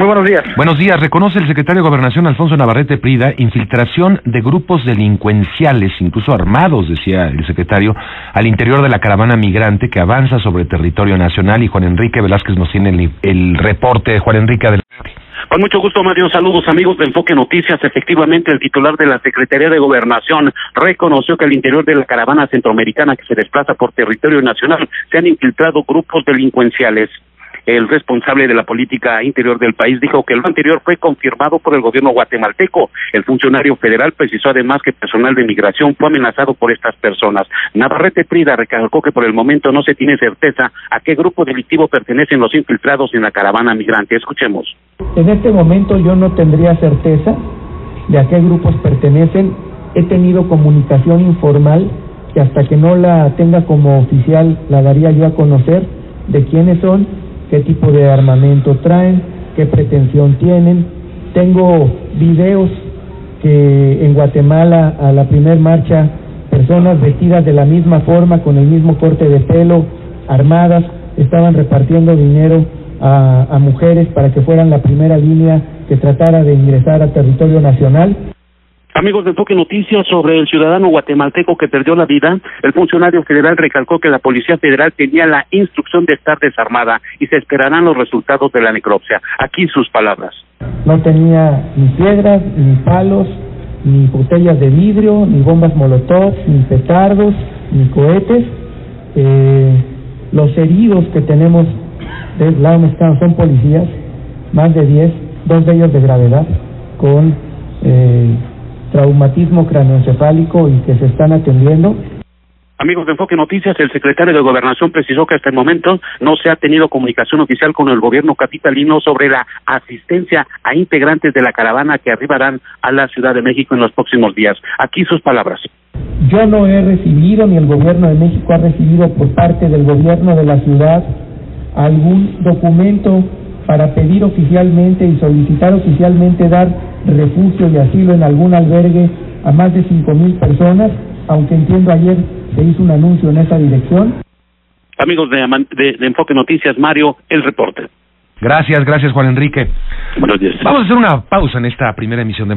Muy buenos días. Buenos días. Reconoce el secretario de Gobernación, Alfonso Navarrete Prida, infiltración de grupos delincuenciales, incluso armados, decía el secretario, al interior de la caravana migrante que avanza sobre territorio nacional. Y Juan Enrique Velázquez nos tiene el reporte. Juan Enrique, adelante. Con mucho gusto, Mario. Saludos, amigos de Enfoque Noticias. Efectivamente, el titular de la Secretaría de Gobernación reconoció que al interior de la caravana centroamericana que se desplaza por territorio nacional se han infiltrado grupos delincuenciales. El responsable de la política interior del país dijo que lo anterior fue confirmado por el gobierno guatemalteco. El funcionario federal precisó además que personal de migración fue amenazado por estas personas. Navarrete Prida recalcó que por el momento no se tiene certeza a qué grupo delictivo pertenecen los infiltrados en la caravana migrante. Escuchemos. En este momento yo no tendría certeza de a qué grupos pertenecen. He tenido comunicación informal que hasta que no la tenga como oficial la daría yo a conocer de quiénes son, qué tipo de armamento traen, qué pretensión tienen. Tengo videos que en Guatemala a la primer marcha personas vestidas de la misma forma, con el mismo corte de pelo, armadas, estaban repartiendo dinero a mujeres para que fueran la primera línea que tratara de ingresar a territorio nacional. Amigos de Enfoque Noticias, sobre el ciudadano guatemalteco que perdió la vida, el funcionario federal recalcó que la Policía Federal tenía la instrucción de estar desarmada y se esperarán los resultados de la necropsia. Aquí sus palabras. No tenía ni piedras, ni palos, ni botellas de vidrio, ni bombas molotov, ni petardos, ni cohetes. Los heridos que tenemos del lado mexicano son policías, más de 10, 2 de ellos de gravedad, con traumatismo craneoencefálico y que se están atendiendo. Amigos de Enfoque Noticias, el secretario de Gobernación precisó que hasta el momento no se ha tenido comunicación oficial con el gobierno capitalino sobre la asistencia a integrantes de la caravana que arribarán a la Ciudad de México en los próximos días. Aquí sus palabras. Yo no he recibido, ni el gobierno de México ha recibido por parte del gobierno de la ciudad algún documento para pedir oficialmente y solicitar oficialmente dar refugio y asilo en algún albergue a más de 5,000 personas, aunque entiendo ayer se hizo un anuncio en esa dirección. Amigos de Enfoque Noticias, Mario, el reporte. Gracias Juan Enrique. Buenos días. Vamos a hacer una pausa en esta primera emisión de